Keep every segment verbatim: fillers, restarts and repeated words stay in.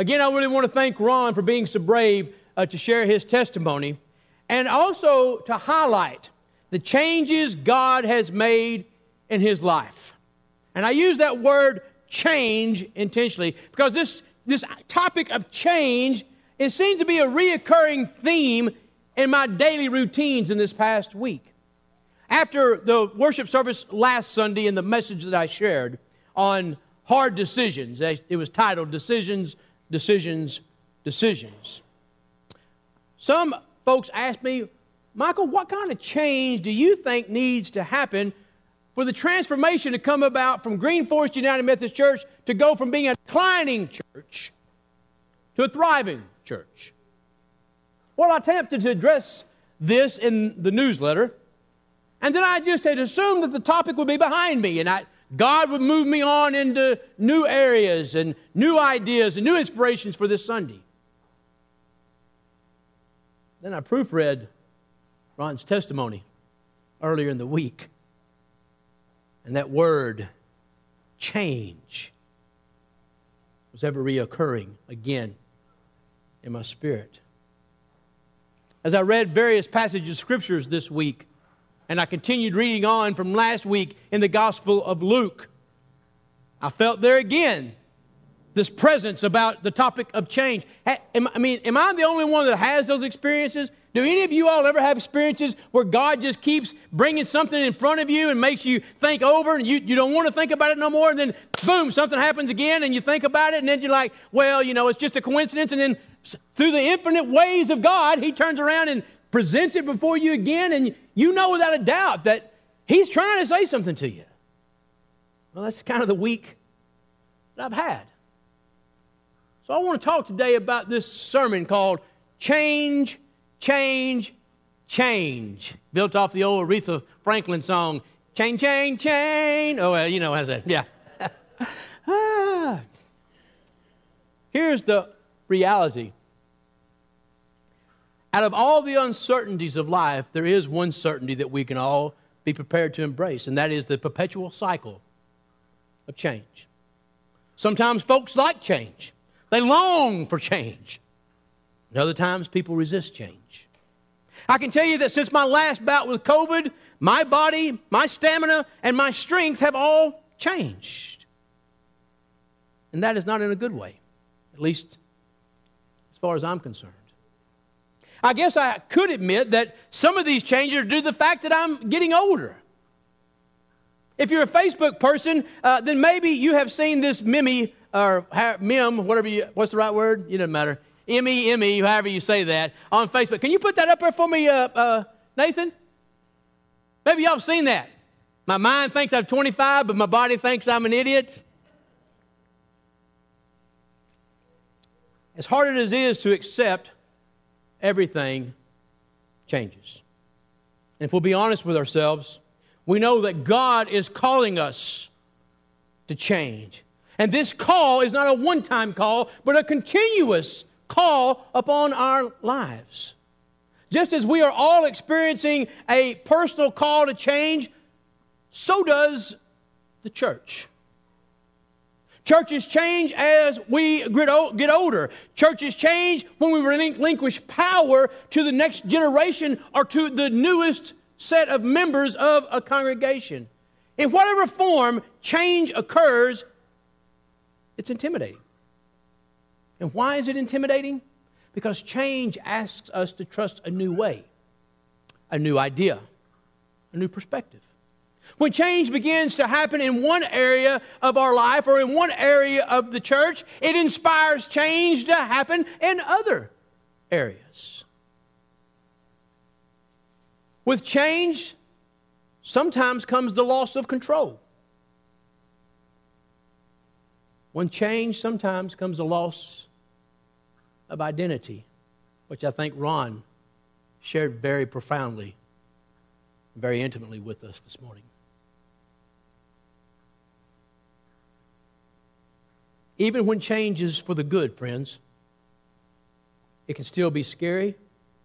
Again, I really want to thank Ron for being so brave uh, to share his testimony, and also to highlight the changes God has made in his life. And I use that word change intentionally because this, this topic of change, it seems to be a reoccurring theme in my daily routines in this past week. After the worship service last Sunday and the message that I shared on hard decisions, it was titled Decisions, Decisions, Decisions. Some folks asked me, Michael, what kind of change do you think needs to happen for the transformation to come about from Green Forest United Methodist Church to go from being a declining church to a thriving church? Well, I attempted to address this in the newsletter, and then I just had assumed that the topic would be behind me, and I, God would move me on into new areas and new ideas and new inspirations for this Sunday. Then I proofread Ron's testimony earlier in the week. And that word, change, was ever reoccurring again in my spirit. As I read various passages of Scriptures this week, and I continued reading on from last week in the Gospel of Luke, I felt there again this presence about the topic of change. I mean, am I the only one that has those experiences? Do any of you all ever have experiences where God just keeps bringing something in front of you and makes you think over and you, you don't want to think about it no more, and then boom, something happens again and you think about it, and then you're like, well, you know, it's just a coincidence, and then through the infinite ways of God, He turns around and presents it before you again, and you know without a doubt that He's trying to say something to you. Well, that's kind of the week that I've had. So I want to talk today about this sermon called Change, Change, Change. Built off the old Aretha Franklin song, Chain, Chain, Chain. Oh, well, you know how's that. Yeah. ah. Here's the reality. Out of all the uncertainties of life, there is one certainty that we can all be prepared to embrace, and that is the perpetual cycle of change. Sometimes folks like change. They long for change. And other times people resist change. I can tell you that since my last bout with COVID, my body, my stamina, and my strength have all changed. And that is not in a good way, at least as far as I'm concerned. I guess I could admit that some of these changes are due to the fact that I'm getting older. If you're a Facebook person, uh, then maybe you have seen this meme, or meme, whatever you, what's the right word? It doesn't matter. M E M E, however you say that, on Facebook. Can you put that up there for me, uh, uh, Nathan? Maybe y'all have seen that. My mind thinks I'm twenty-five, but my body thinks I'm an idiot. As hard as it is to accept, everything changes. And if we'll be honest with ourselves, we know that God is calling us to change. And this call is not a one-time call, but a continuous call upon our lives. Just as we are all experiencing a personal call to change, so does the church. Churches change as we get older. Churches change when we relinquish power to the next generation or to the newest set of members of a congregation. In whatever form change occurs, it's intimidating. And why is it intimidating? Because change asks us to trust a new way, a new idea, a new perspective. When change begins to happen in one area of our life or in one area of the church, it inspires change to happen in other areas. With change, sometimes comes the loss of control. When change, sometimes comes a loss of identity, which I think Ron shared very profoundly, very intimately with us this morning. Even when change is for the good, friends, it can still be scary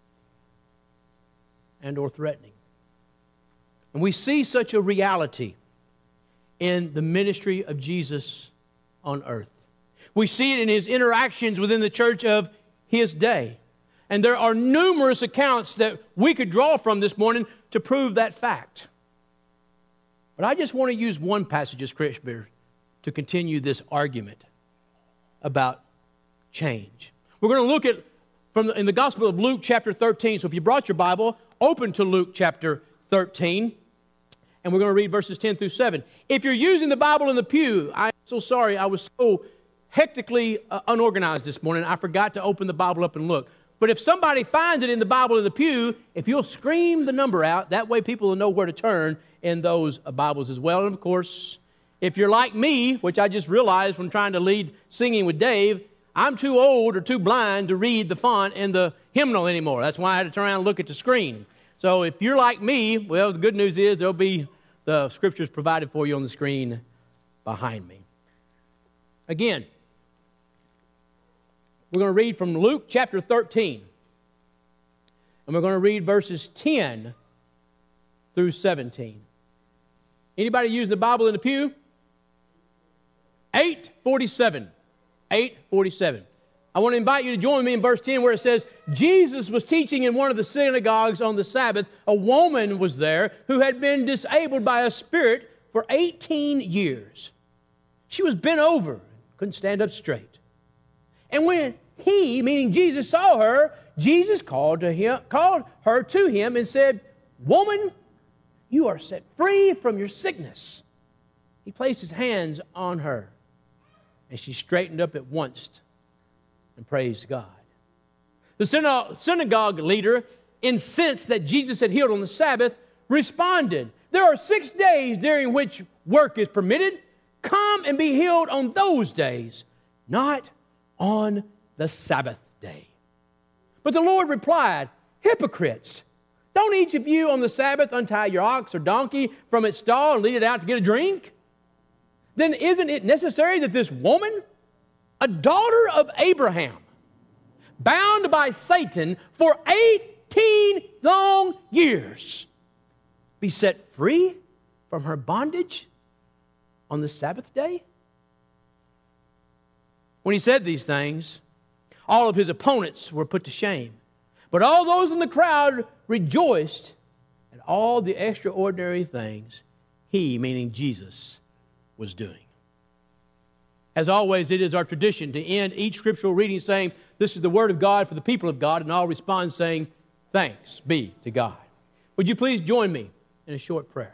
and or threatening. And we see such a reality in the ministry of Jesus on earth. We see it in his interactions within the church of his day. And there are numerous accounts that we could draw from this morning to prove that fact. But I just want to use one passage of Scripture to continue this argument about change. We're going to look at from the, in the Gospel of Luke chapter thirteen. So if you brought your Bible, open to Luke chapter thirteen. And we're going to read verses ten through seven. If you're using the Bible in the pew, I'm so sorry. I was so hectically uh, unorganized this morning. I forgot to open the Bible up and look. But if somebody finds it in the Bible in the pew, if you'll scream the number out, that way people will know where to turn in those uh, Bibles as well. And of course, if you're like me, which I just realized when trying to lead Singing with Dave, I'm too old or too blind to read the font in the hymnal anymore. That's why I had to turn around and look at the screen. So if you're like me, well, the good news is there'll be the Scriptures provided for you on the screen behind me. Again, we're going to read from Luke chapter thirteen. And we're going to read verses ten through seventeen. Anybody using the Bible in the pew? eight forty-seven. eight forty-seven. I want to invite you to join me in verse ten where it says, Jesus was teaching in one of the synagogues on the Sabbath. A woman was there who had been disabled by a spirit for eighteen years. She was bent over, couldn't stand up straight. And when he, meaning Jesus, saw her, Jesus called to him, called her to him and said, "Woman, you are set free from your sickness." He placed his hands on her, and she straightened up at once and praised God. The synagogue leader, incensed that Jesus had healed on the Sabbath, responded, "There are six days during which work is permitted. Come and be healed on those days, not on the Sabbath day." But the Lord replied, "Hypocrites! Don't each of you on the Sabbath untie your ox or donkey from its stall and lead it out to get a drink? Then isn't it necessary that this woman, a daughter of Abraham, bound by Satan for eighteen long years, be set free from her bondage on the Sabbath day?" When he said these things, all of his opponents were put to shame. But all those in the crowd rejoiced at all the extraordinary things he, meaning Jesus, was doing. As always, it is our tradition to end each scriptural reading saying, "This is the word of God for the people of God," and I'll respond saying, "Thanks be to God." Would you please join me in a short prayer?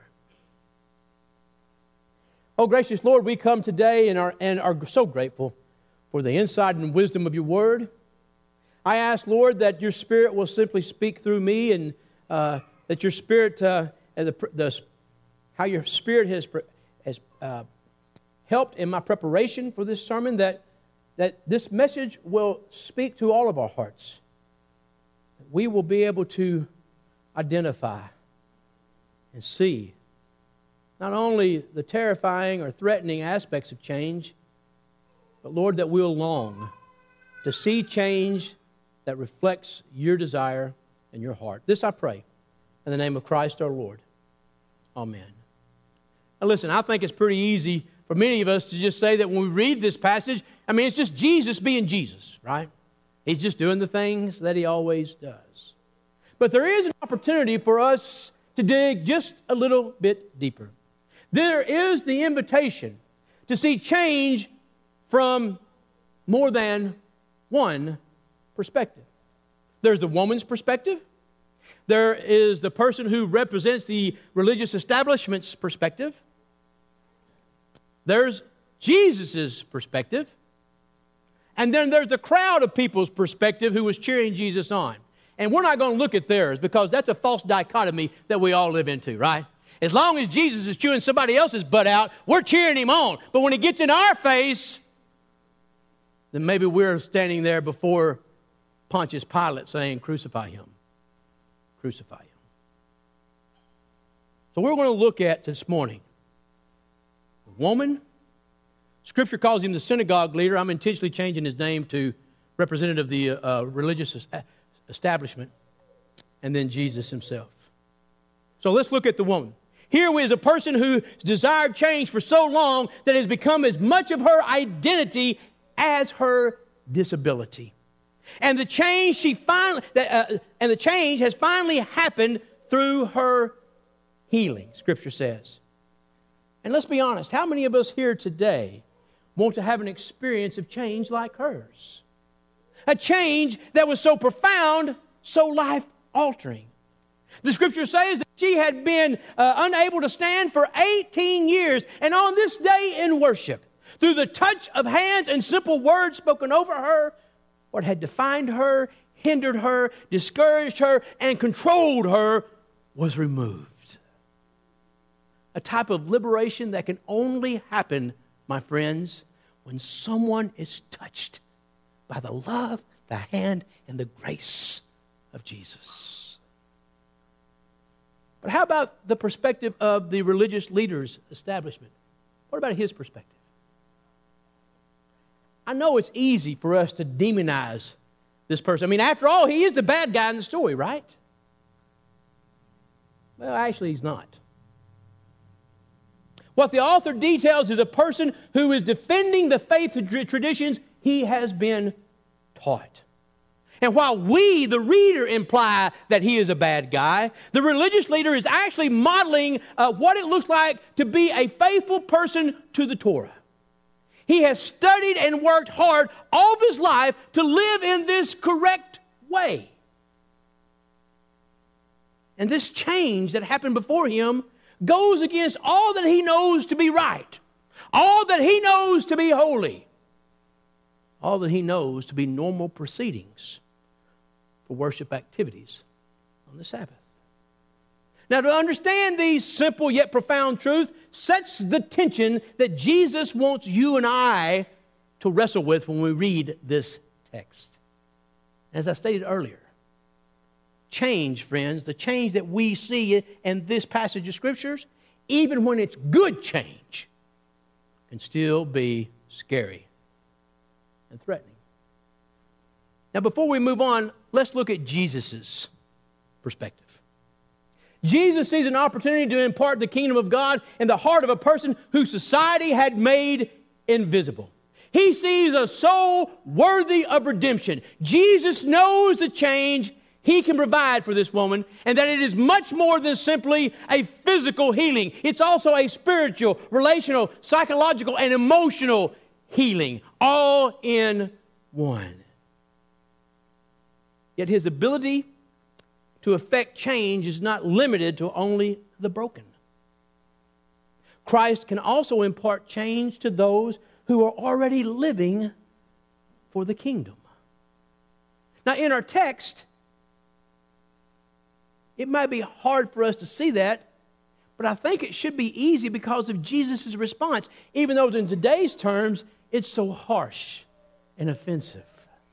Oh, gracious Lord, we come today and are, and are so grateful for the insight and wisdom of your word. I ask, Lord, that your Spirit will simply speak through me, and uh, that your Spirit, uh, and the, the, how your Spirit has, has uh, helped in my preparation for this sermon, that, that this message will speak to all of our hearts. We will be able to identify and see not only the terrifying or threatening aspects of change, but Lord, that we'll long to see change that reflects your desire and your heart. This I pray in the name of Christ our Lord. Amen. Now listen, I think it's pretty easy for many of us to just say that when we read this passage, I mean, it's just Jesus being Jesus, right? He's just doing the things that he always does. But there is an opportunity for us to dig just a little bit deeper. There is the invitation to see change from more than one perspective. There's the woman's perspective. There is the person who represents the religious establishment's perspective. There's Jesus' perspective. And then there's the crowd of people's perspective who was cheering Jesus on. And we're not going to look at theirs because that's a false dichotomy that we all live into, right? As long as Jesus is chewing somebody else's butt out, we're cheering him on. But when he gets in our face, then maybe we're standing there before Pontius Pilate saying, "Crucify him. Crucify him." So we're going to look at this morning the woman. Scripture calls him the synagogue leader. I'm intentionally changing his name to representative of the uh, religious establishment. And then Jesus himself. So let's look at the woman. Here is a person who desired change for so long that it has become as much of her identity as her disability. And the change she finally, uh, and the change has finally happened through her healing, Scripture says. And let's be honest, how many of us here today want to have an experience of change like hers? A change that was so profound, so life-altering. The Scripture says that she had been uh, unable to stand for eighteen years, and on this day in worship, through the touch of hands and simple words spoken over her, what had defined her, hindered her, discouraged her, and controlled her was removed. A type of liberation that can only happen, my friends, when someone is touched by the love, the hand, and the grace of Jesus. But how about the perspective of the religious leaders' establishment? What about his perspective? I know it's easy for us to demonize this person. I mean, after all, he is the bad guy in the story, right? Well, actually, he's not. What the author details is a person who is defending the faith traditions he has been taught. And while we, the reader, imply that he is a bad guy, the religious leader is actually modeling uh, what it looks like to be a faithful person to the Torah. He has studied and worked hard all of his life to live in this correct way. And this change that happened before him goes against all that he knows to be right, all that he knows to be holy, all that he knows to be normal proceedings for worship activities on the Sabbath. Now, to understand these simple yet profound truths sets the tension that Jesus wants you and I to wrestle with when we read this text. As I stated earlier, change, friends, the change that we see in this passage of Scriptures, even when it's good change, can still be scary and threatening. Now, before we move on, let's look at Jesus' perspective. Jesus sees an opportunity to impart the kingdom of God in the heart of a person whose society had made invisible. He sees a soul worthy of redemption. Jesus knows the change he can provide for this woman, and that it is much more than simply a physical healing. It's also a spiritual, relational, psychological, and emotional healing, all in one. Yet his ability to effect change is not limited to only the broken. Christ can also impart change to those who are already living for the kingdom. Now, in our text, it might be hard for us to see that, but I think it should be easy because of Jesus' response, even though in today's terms, it's so harsh and offensive.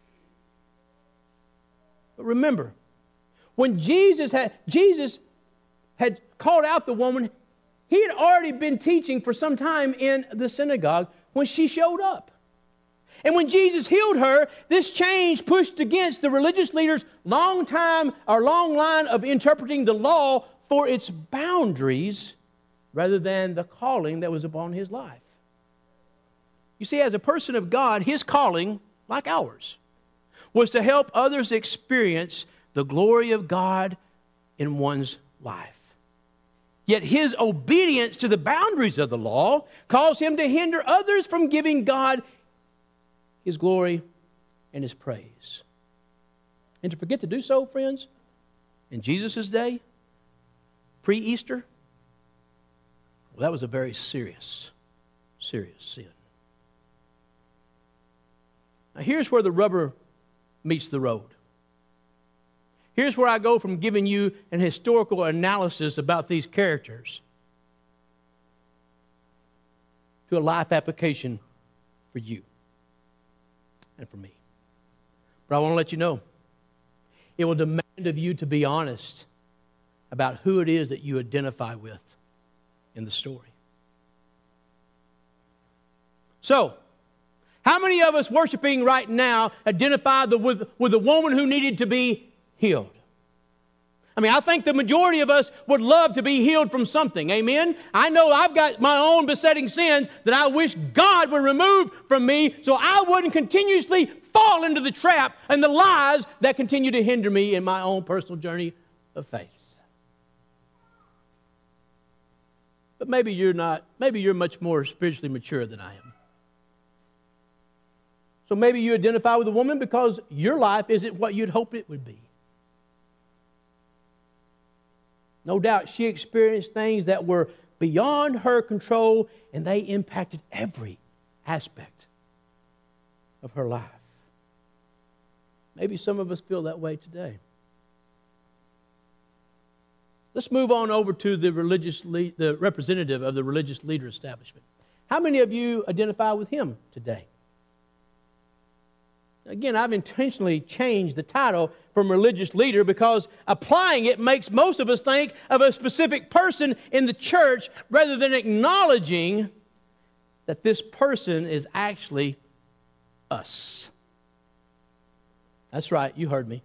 But remember, when Jesus had, Jesus had called out the woman, he had already been teaching for some time in the synagogue when she showed up. And when Jesus healed her, this change pushed against the religious leaders' long time or long line of interpreting the law for its boundaries rather than the calling that was upon his life. You see, as a person of God, his calling, like ours, was to help others experience the glory of God in one's life. Yet his obedience to the boundaries of the law caused him to hinder others from giving God his glory and his praise. And to forget to do so, friends, in Jesus' day, pre-Easter, well, that was a very serious, serious sin. Now here's where the rubber meets the road. Here's where I go from giving you an historical analysis about these characters to a life application for you and for me. But I want to let you know, it will demand of you to be honest about who it is that you identify with in the story. So, how many of us worshiping right now identify the, with, with the woman who needed to be healed? I mean, I think the majority of us would love to be healed from something. Amen? I know I've got my own besetting sins that I wish God would remove from me so I wouldn't continuously fall into the trap and the lies that continue to hinder me in my own personal journey of faith. But maybe you're not, maybe you're much more spiritually mature than I am. So maybe you identify with a woman because your life isn't what you'd hoped it would be. No doubt she experienced things that were beyond her control, and they impacted every aspect of her life. Maybe some of us feel that way today. Let's move on over to the religious le- the representative of the religious leader establishment. How many of you identify with him today? Again, I've intentionally changed the title from religious leader because applying it makes most of us think of a specific person in the church rather than acknowledging that this person is actually us. That's right, you heard me.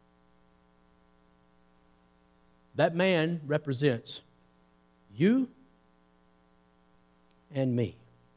That man represents you and me.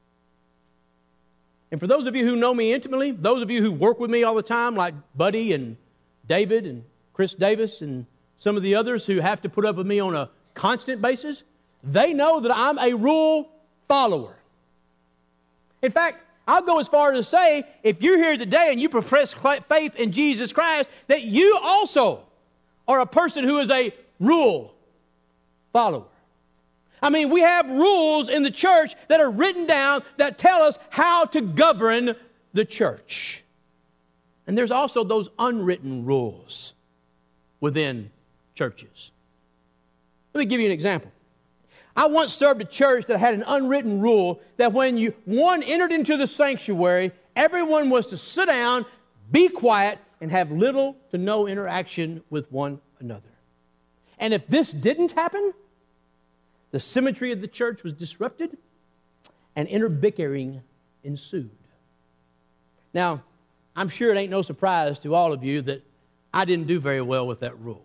And for those of you who know me intimately, those of you who work with me all the time, like Buddy and David and Chris Davis and some of the others who have to put up with me on a constant basis, they know that I'm a rule follower. In fact, I'll go as far as to say, if you're here today and you profess faith in Jesus Christ, that you also are a person who is a rule follower. I mean, we have rules in the church that are written down that tell us how to govern the church. And there's also those unwritten rules within churches. Let me give you an example. I once served a church that had an unwritten rule that when you one entered into the sanctuary, everyone was to sit down, be quiet, and have little to no interaction with one another. And if this didn't happen, the symmetry of the church was disrupted and inner bickering ensued. Now, I'm sure it ain't no surprise to all of you that I didn't do very well with that rule.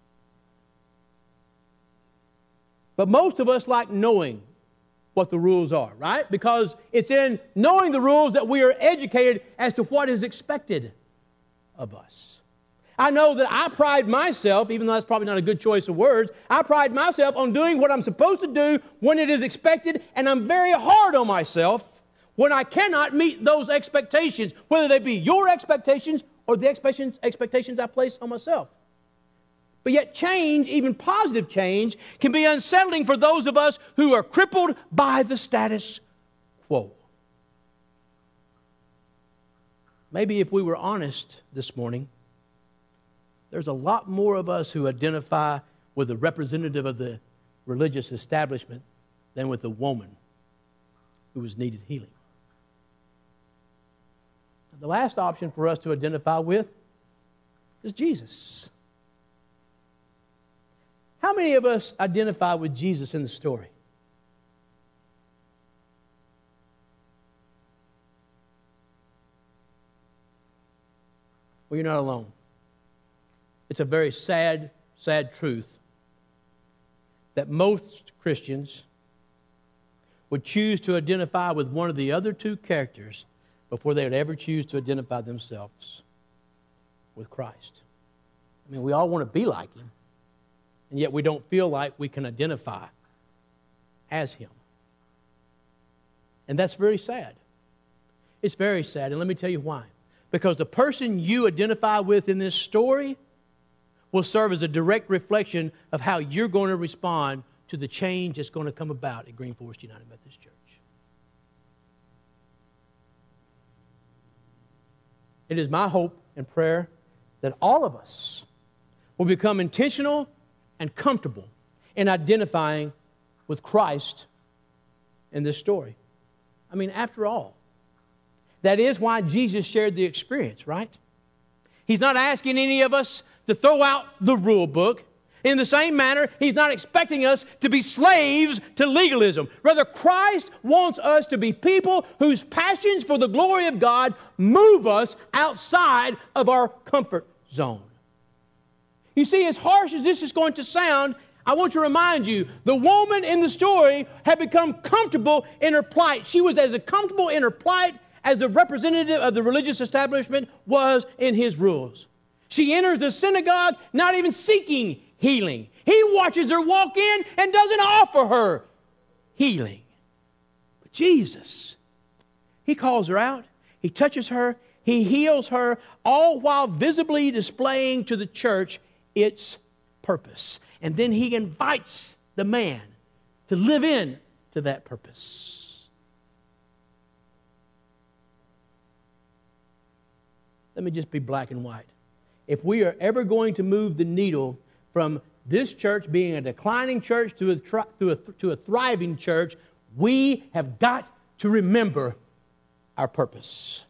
But most of us like knowing what the rules are, right? Because it's in knowing the rules that we are educated as to what is expected of us. I know that I pride myself, even though that's probably not a good choice of words, I pride myself on doing what I'm supposed to do when it is expected, and I'm very hard on myself when I cannot meet those expectations, whether they be your expectations or the expectations, expectations I place on myself. But yet change, even positive change, can be unsettling for those of us who are crippled by the status quo. Maybe if we were honest this morning, there's a lot more of us who identify with the representative of the religious establishment than with the woman who was needed healing. The last option for us to identify with is Jesus. How many of us identify with Jesus in the story? Well, you're not alone. It's a very sad, sad truth that most Christians would choose to identify with one of the other two characters before they would ever choose to identify themselves with Christ. I mean, we all want to be like Him, and yet we don't feel like we can identify as Him. And that's very sad. It's very sad, and let me tell you why. Because the person you identify with in this story will serve as a direct reflection of how you're going to respond to the change that's going to come about at Green Forest United Methodist Church. It is my hope and prayer that all of us will become intentional and comfortable in identifying with Christ in this story. I mean, after all, that is why Jesus shared the experience, right? He's not asking any of us to throw out the rule book. In the same manner, He's not expecting us to be slaves to legalism. Rather, Christ wants us to be people whose passions for the glory of God move us outside of our comfort zone. You see, as harsh as this is going to sound, I want to remind you, the woman in the story had become comfortable in her plight. She was as comfortable in her plight as the representative of the religious establishment was in his rules. She enters the synagogue not even seeking healing. He watches her walk in and doesn't offer her healing. But Jesus, He calls her out. He touches her. He heals her, all while visibly displaying to the church its purpose. And then He invites the man to live in to that purpose. Let me just be black and white. If we are ever going to move the needle from this church being a declining church to a, tri- to a, to a thriving church, we have got to remember our purpose.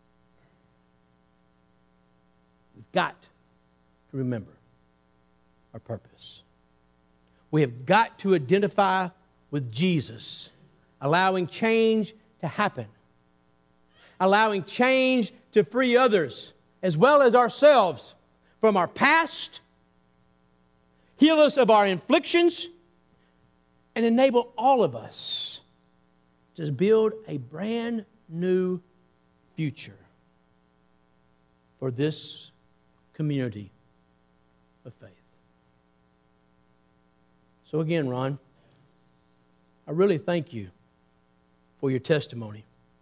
We've got to remember our purpose. We have got to identify with Jesus, allowing change to happen, allowing change to free others as well as ourselves from our past, heal us of our inflictions, and enable all of us to build a brand new future for this community of faith. So again, Ron, I really thank you for your testimony.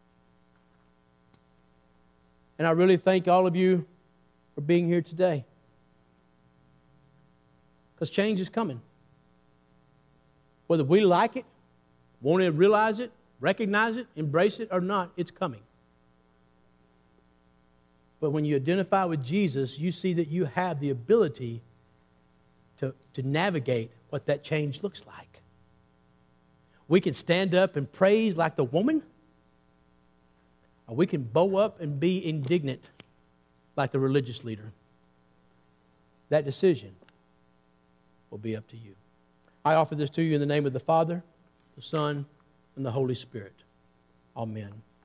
And I really thank all of you for being here today. Because change is coming. Whether we like it, want to realize it, recognize it, embrace it or not, it's coming. But when you identify with Jesus, you see that you have the ability to, to navigate what that change looks like. We can stand up and praise like the woman, or we can bow up and be indignant like the religious leader. That decision will be up to you. I offer this to you in the name of the Father, the Son, and the Holy Spirit. Amen.